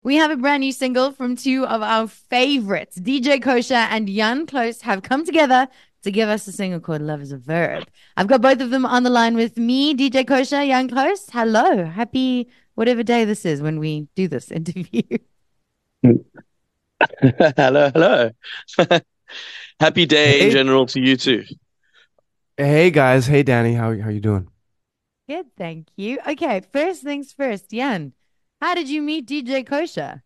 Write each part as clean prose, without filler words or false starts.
We have a brand new single from two of our favorites. DJ Kosha and Jan Close have come together to give us a single called Love is a Verb. I've got both of them on the line with me, DJ Kosha, Jan Close. Hello. Happy whatever day this is when we do this interview. Hello, hello. Happy day in Hey, general to you too. hey guys. Hey Danny, how you doing? Good, thank you. Okay, first things first, Jan. How did you meet DJ Kosha?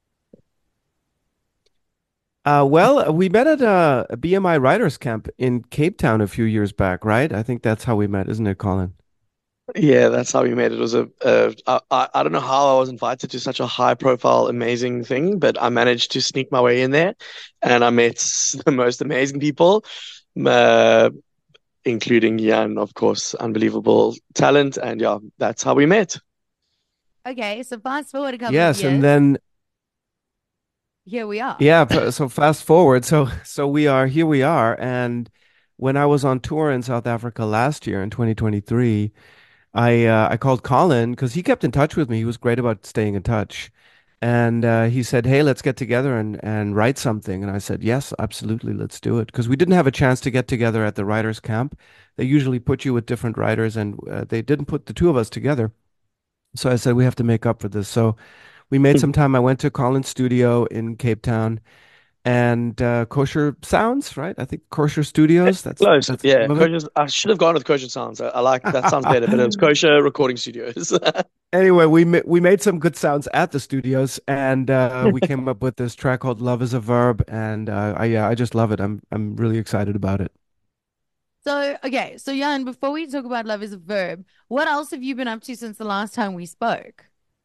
Well, we met at a BMI writers camp in Cape Town a few years back, right? I think that's how we met, isn't it, Colin? Yeah, that's how we met. It was I don't know how I was invited to such a high profile, amazing thing, but I managed to sneak my way in there and I met the most amazing people, uh, including Jan, of course, unbelievable talent. And yeah, that's how we met. Okay, so fast forward a couple of Yes, and years. then Here we are. yeah, so fast forward. So we are here we are, and when I was on tour in South Africa last year in 2023, I called Colin because he kept in touch with me. He was great about staying in touch. And he said, "Hey, let's get together and write something." And I said, "Yes, absolutely, let's do it." Because we didn't have a chance to get together at the writers' camp. They usually put you with different writers, and they didn't put the two of us together. So I said, "We have to make up for this." So we made some time. I went to Colin's studio in Cape Town and Kosher Sounds, right? I think Kosher Studios. Close, That's the yeah. name of it. Kosher, I should have gone with Kosher Sounds. I like that sounds better, but it was Kosher Recording Studios. Anyway, we made some good sounds at the studios, and we came up with this track called "Love Is a Verb," and I just love it. I'm really excited about it. So, okay, so Jan, before we talk about Love is a Verb, what else have you been up to since the last time we spoke?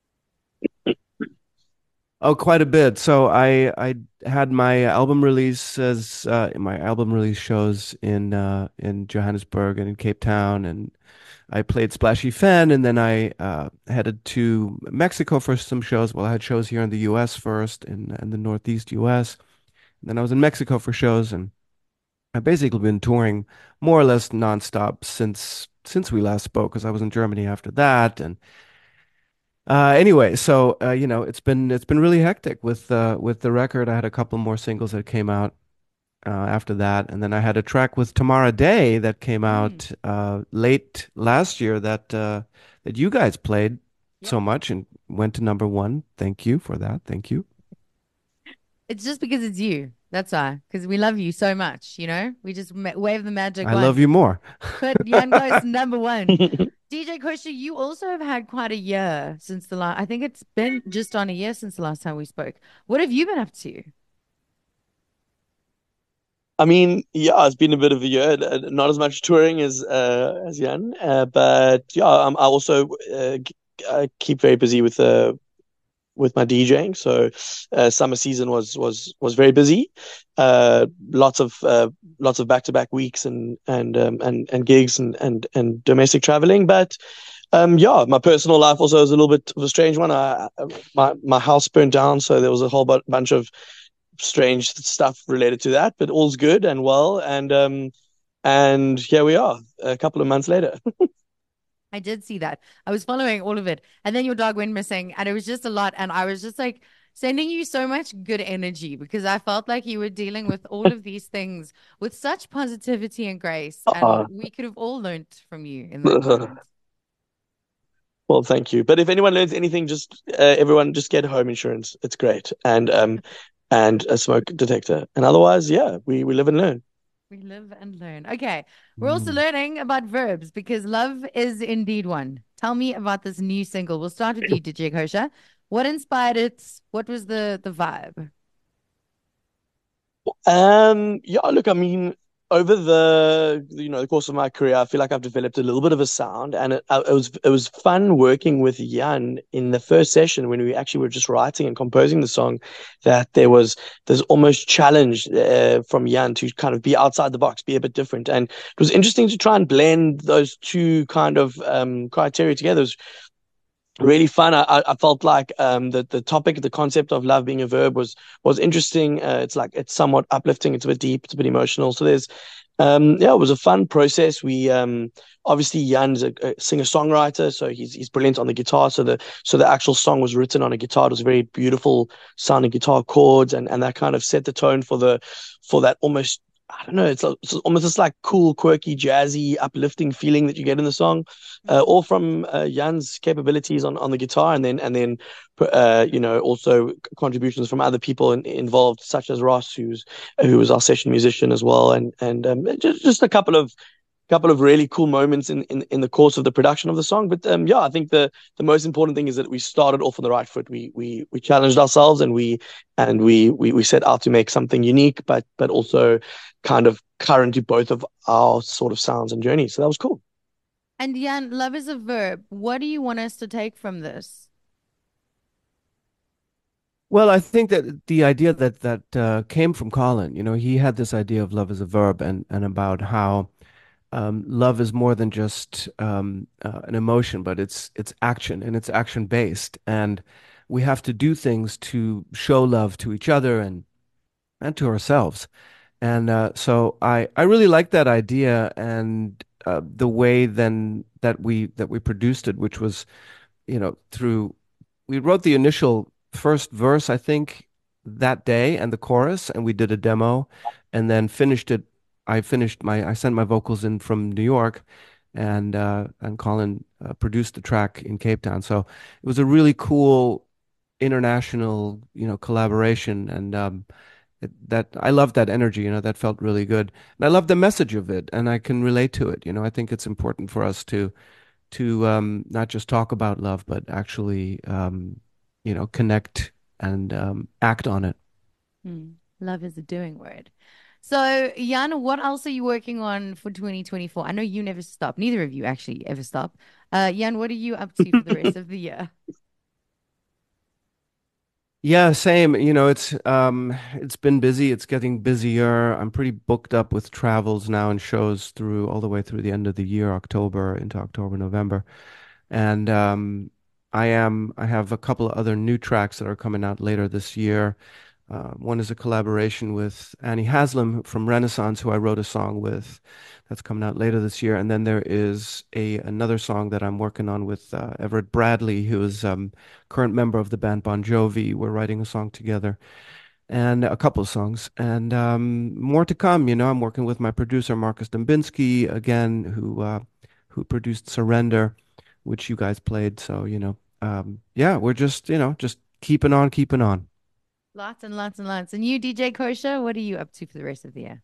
Oh, quite a bit. So I had my album release shows in Johannesburg and in Cape Town, and I played Splashy Fen, and then I headed to Mexico for some shows. Well, I had shows here in the U.S. first in the Northeast U.S. And then I was in Mexico for shows, and I've basically been touring more or less nonstop since we last spoke, because I was in Germany after that. And anyway, so it's been really hectic with the record. I had a couple more singles that came out after that, and then I had a track with Tamara Day that came Mm, out late last year that you guys played yep. so much and went to number one. Thank you for that. Thank you. It's just because it's you. That's why. Because we love you so much, you know? We just wave the magic I love wand. you more. Put Jan Close number one. DJ Kosher, you also have had quite a year since the last, I think it's been just on a year since the last time we spoke. What have you been up to? I mean, yeah, it's been a bit of a year. Not as much touring as Jan, but yeah, I also keep very busy with my DJing. So summer season was very busy. Lots of back to back weeks and gigs and domestic traveling. But yeah, my personal life also is a little bit of a strange one. My house burned down, so there was a whole bunch of strange stuff related to that, but all's good and well. And here we are, a couple of months later. I did see that. I was following all of it. And then your dog went missing, and it was just a lot. And I was just like sending you so much good energy because I felt like you were dealing with all of these things with such positivity and grace. And Uh, we could have all learned from you in that moment. well, thank you. But if anyone learns anything, just everyone just get home insurance. It's great, and a smoke detector. And otherwise, yeah, we live and learn. We live and learn. Okay. We're also Mm. learning about verbs because love is indeed one. Tell me about this new single. We'll start with you, DJ Kosha. What inspired it? What was the vibe? Yeah, look, I mean, over the course of my career, I feel like I've developed a little bit of a sound, and it was fun working with Jan in the first session when we actually were just writing and composing the song. That there's almost challenge from Jan to kind of be outside the box, be a bit different, and it was interesting to try and blend those two kind of criteria together. It was really fun. I felt like the topic, the concept of love being a verb was interesting. It's somewhat uplifting. It's a bit deep. It's a bit emotional. So there's Yeah, it was a fun process. We obviously Jan's a singer-songwriter, so he's brilliant on the guitar. So the actual song was written on a guitar. It was very beautiful sounding guitar chords, and that kind of set the tone for that almost, I don't know, it's almost this like cool, quirky, jazzy, uplifting feeling that you get in the song, all from Jan's capabilities on the guitar, and then also contributions from other people involved, such as Ross, who was our session musician as well, and just a couple of really cool moments in the course of the production of the song. But yeah, I think the most important thing is that we started off on the right foot. We challenged ourselves, and we set out to make something unique, but also kind of current to both of our sort of sounds and journeys. So that was cool. And Jan, love is a verb. What do you want us to take from this? Well, I think that the idea that came from Colin, he had this idea of love as a verb, and about how love is more than just an emotion, but it's action, and it's action based, and we have to do things to show love to each other and to ourselves. And so I really like that idea, and the way then that we produced it, which was, through we wrote the initial first verse, I think, that day, and the chorus, and we did a demo, and then finished it. I sent my vocals in from New York, and Colin produced the track in Cape Town. So it was a really cool international, collaboration, and that I love that energy. That felt really good, and I love the message of it, and I can relate to it. I think it's important for us to not just talk about love, but actually, connect and act on it. Hmm. Love is a doing word. So, Jan, what else are you working on for 2024? I know you never stop. Neither of you actually ever stop. Jan, what are you up to for the rest of the year? Yeah, same. It's been busy. It's getting busier. I'm pretty booked up with travels now and shows through all the way through the end of the year, October into October, November. And I have a couple of other new tracks that are coming out later this year. One is a collaboration with Annie Haslam from Renaissance, who I wrote a song with. That's coming out later this year. And then there is a another song that I'm working on with Everett Bradley, who is current member of the band Bon Jovi. We're writing a song together, and a couple of songs, and more to come. I'm working with my producer Marcus Dembinski again, who produced Surrender, which you guys played. So yeah, we're just keeping on, keeping on. Lots and lots and lots. And you, DJ Kosha, what are you up to for the rest of the year?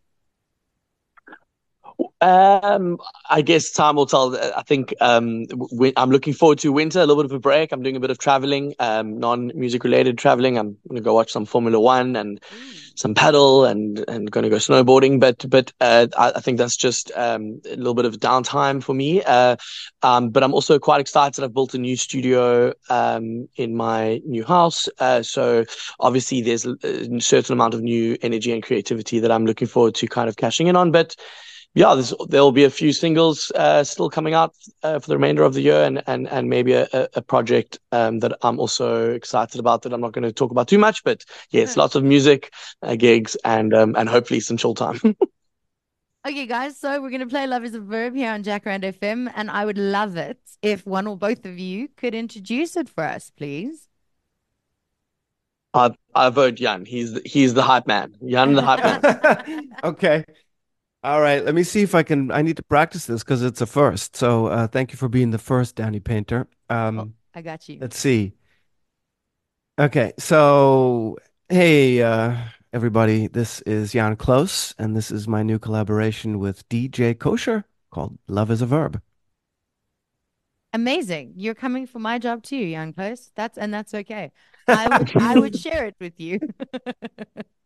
Um, I guess time will tell. I think I'm looking forward to winter, a little bit of a break. I'm doing a bit of traveling, non-music related traveling. I'm going to go watch some Formula One and Ooh. some paddle, and going to go snowboarding. But I think that's just a little bit of downtime for me. But I'm also quite excited. I've built a new studio in my new house. So obviously there's a certain amount of new energy and creativity that I'm looking forward to kind of cashing in on. But yeah, there'll be a few singles still coming out for the remainder of the year, and maybe a project that I'm also excited about that I'm not going to talk about too much. But yes, lots of music, gigs, and hopefully some chill time. Okay, guys, so we're going to play Love is a Verb here on Jacaranda FM, and I would love it if one or both of you could introduce it for us, please. I vote Jan. He's the hype man. Jan, the hype man. Okay. All right. Let me see if I can. I need to practice this because it's a first. So thank you for being the first, Danny Painter. Oh, I got you. Let's see. Okay. So, hey, everybody. This is Jan Close, and this is my new collaboration with DJ Kosher called Love is a Verb. Amazing. You're coming for my job too, young Close. That's okay. I would share it with you.